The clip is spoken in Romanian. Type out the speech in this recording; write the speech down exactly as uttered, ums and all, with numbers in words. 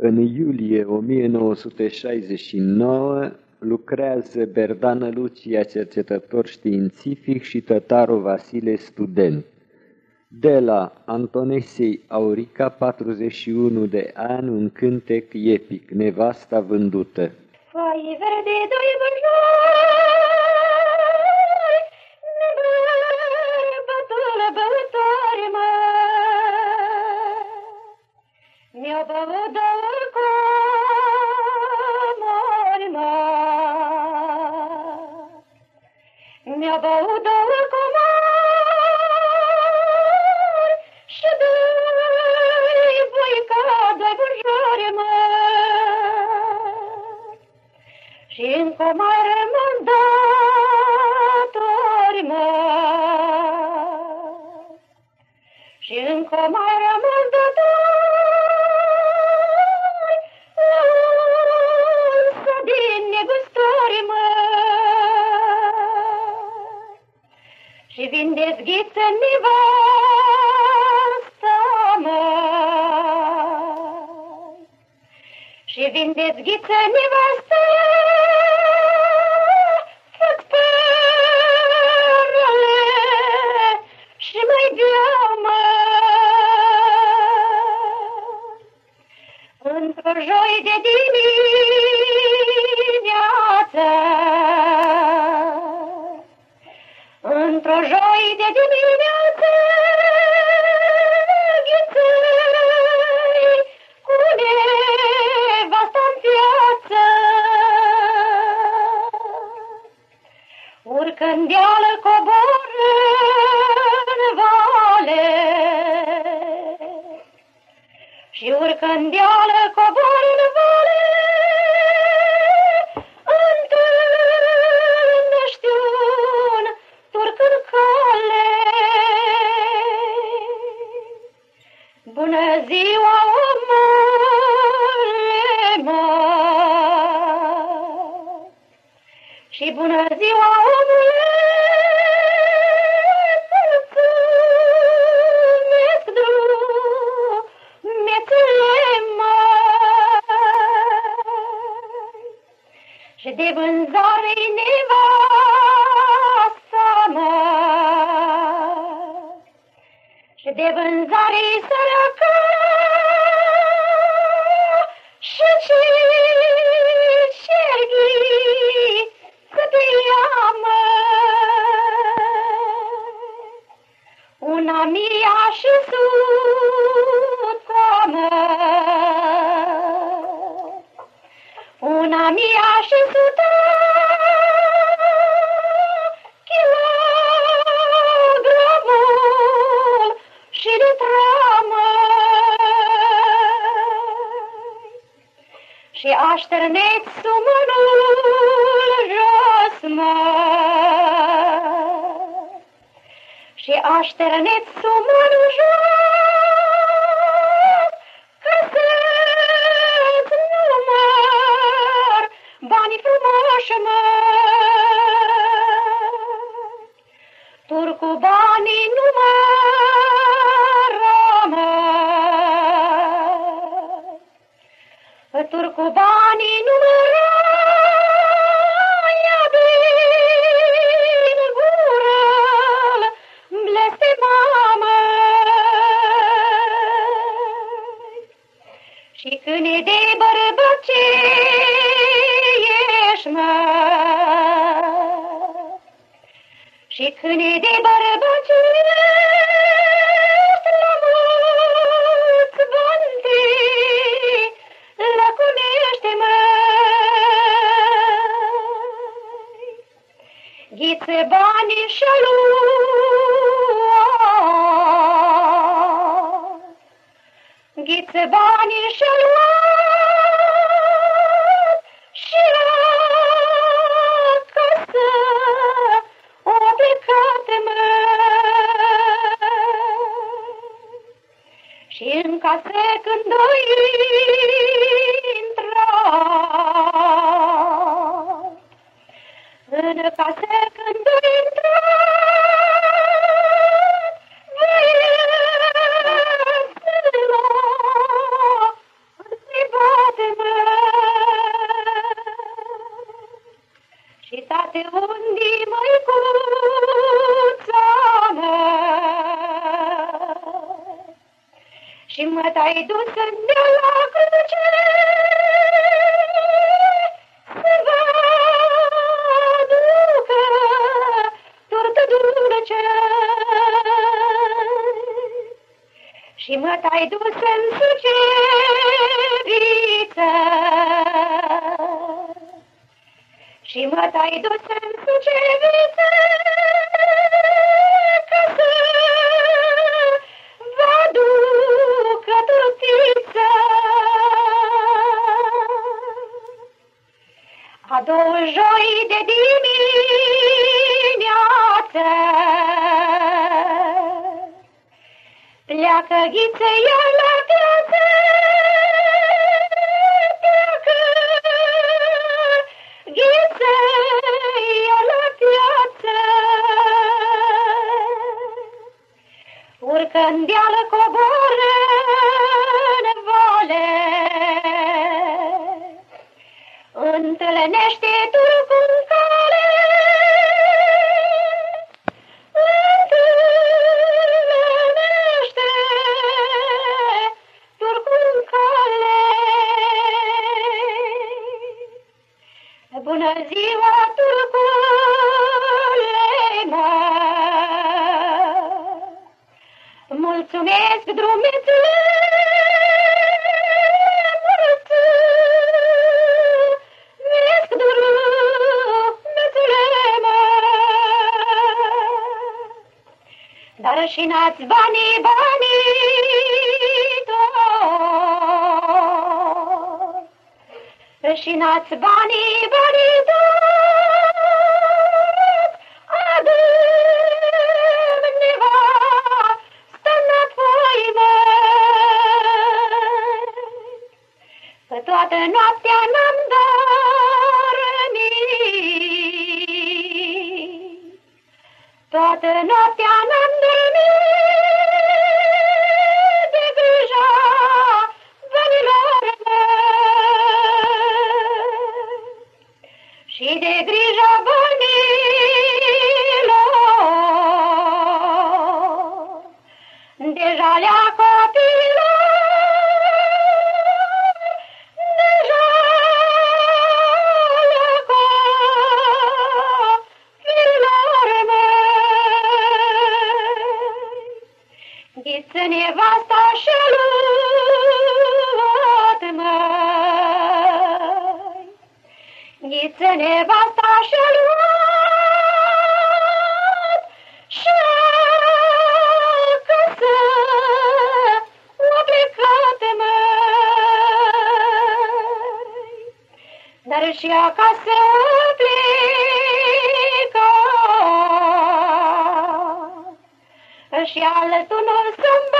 În iulie o mie nouă sute șaizeci și nouă lucrează Berdană Lucia, cercetător științific, și Tătaru Vasile, student. De la Antonesei Aurica, patruzeci și unu de ani, un cântec epic, Nevasta vândută. Foaie verde, doi bujori, nebăbătul băutori, mă, mi-o băut două comori, mă, mi-o băut două comori și doi voica, doi bujori, mă. Și încă mai rămân datori, mă, și încă mai rămân datori, însă din negustori, mă, și vindeți ghiță nevasta, mă, și vindeți ghiță nevasta. Într-o joi de dimineață, într-o joi de dimineață, ghiței cu nevasta-n viață, urcă-n deală, coboră-n vale, și urcă-n deală, coboră-n vale, întâlnește un turc în cale. Bună ziua, omule, mă, și bună ziua, omule, și de vânzare-i nevasta, mă, și de vânzare-i săracă, și ce cerghii să te ia, mă, una mia și suța, mă, una mia și sută kilogramul și de tramă, și așterneți sumânul jos, mă, și așterneți sumânul jos, banii frumoși, mă, turcu banii numără, mă, turcu banii numără, ia din gură-l blestema, și când e de bărbăce, și când e de bărbăcile, la mulți bante, lăcunește-mă. Ghiță banii și-a luat, ghiță banii și-a luat, și acasă o plecat, mă, și în casă când o intra, în casă când o intra, Poate unde măicuța mă și mă tai dus de la cruce să vă aducă turtă dulce și mă tai dus în Suceviță și mă tai dus în Suceviță ca să vă aducă turtiță. A doua joi de dimineață pleacă Ghiță ea la piață, pleacă Ghiță ea la piață. Urcă-n deală, coboră-n vale, întâlnește turcul în cale, întâlnește turcul în cale. Bună ziua, turcule mă, mulțumesc, drumețule, dar și n-ați banii, banii tot, și n-ați banii, banii tot, adăm nevastă înapoi, măi, că toată noaptea n-am dormit, toată noaptea n-am dormit de grija banilor mei și de grija banilor, de jalea copilor, de jalea copilor mei. Ghiță nevasta și-a luat, măi, Ghiță nevasta și-a luat și-a acasă o plecat, măi, dar și acasă o plecat și altul nu să-mi